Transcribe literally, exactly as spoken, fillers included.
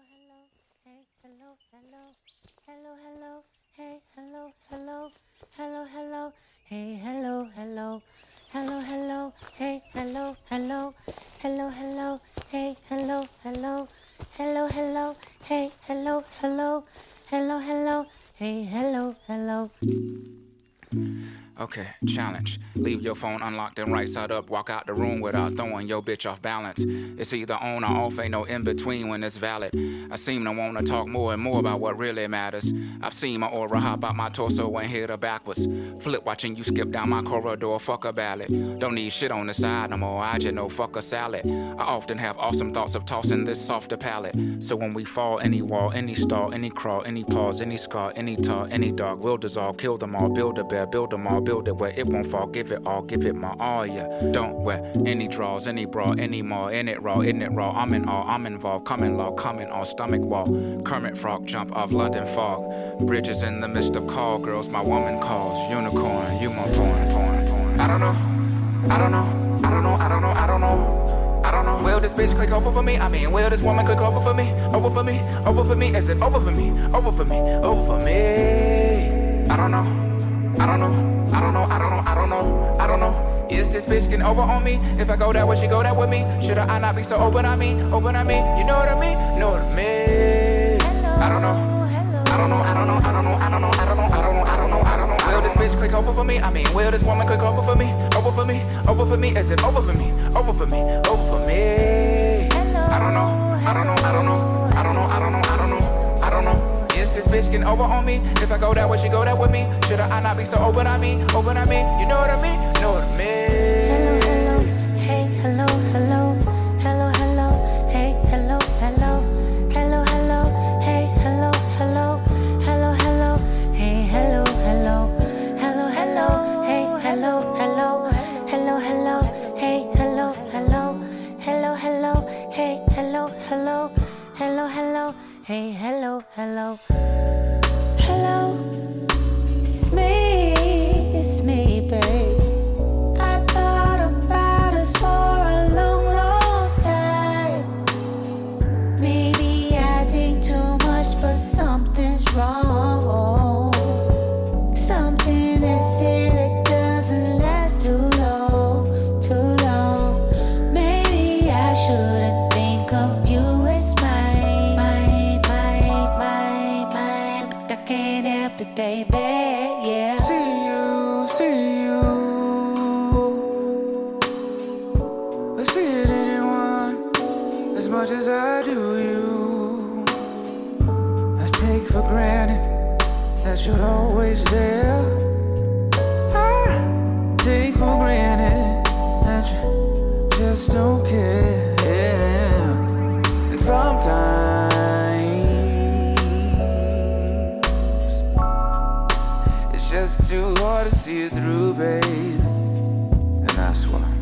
hello, hey, hello, hello, hello, hello, hey, hello, hello, hello, hello, hey, hello, hello, hello, hello, hey, hello, hello, hello, hello, hey, hello, hello, hello, hello, hey, hello, hello, hello, hello, hey, hello, hello. Okay, challenge. Leave your phone unlocked and right side up. Walk out the room without throwing your bitch off balance. It's either on or off, ain't no in between when it's valid. I seem to wanna talk more and more about what really matters. I've seen my aura hop out my torso and hit her backwards. Flip watching you skip down my corridor, fuck a ballad. Don't need shit on the side no more, I just know fuck a salad. I often have awesome thoughts of tossing this softer palate. So when we fall, any wall, any stall, any crawl, any pause, any scar, any tar, any dog will dissolve, kill them all, build a bear, build them all. Build it where it won't fall, give it all, give it my all, yeah. Don't wear any draws, any bra, any more. In it raw, in it raw, I'm in all, I'm involved. Coming law, coming on stomach wall. Kermit Frog jump off London fog. Bridges in the midst of call girls, my woman calls. Unicorn, you my porn, porn, porn. I don't know, I don't know, I don't know, I don't know, I don't know. I don't know. Will this bitch click over for me? I mean, will this woman click over for me? Over for me, over for me, is it over for me? Over for me, over for me. I don't know. I don't know, I don't know, I don't know, I don't know, I don't know. Is this bitch getting over on me? If I go that way, she go that with me. Should I not be so open on me? Open on me, you know what I mean? You know what I mean? I don't know, I don't know, I don't know, I don't know, I don't know, I don't know, I don't know, I don't know, I don't know. Will this bitch click over for me? I mean, will this woman click over for me? Over for me, over for me, is it over for me? Over for me, over for me. I don't know, I don't know, I don't know, I don't know, I don't know, I don't know, I don't know. Is this bitch getting over on me? If I go that way, she go that with me. Should I not be so open on me? Open on me, you know what I mean? You know what I mean? Hello, hello, hey, hello, hello, hello, hello, hey, hello, hello, hello, hello, hey, hello, hello, hello, hello, hey, hello, hello, hello, hello, hey, hello, hello, hello, hello, hey, hello, hello, hello, hello, hey, hello, hello, hello, hello, hey, hello, hello. Hello, it's me, it's me, babe. I thought about us for a long, long time. Maybe I think too much, but something's wrong. Something is here that doesn't last too long, too long. Maybe I shouldn't think of you as mine, mine, mine, mine, mine. But I can't help it, baby, yeah. See you, see you. I see it in anyone as much as I do you. I take for granted that you're always there. I take for granted that you just don't care. And sometimes it's just too hard to see it through, babe. And that's why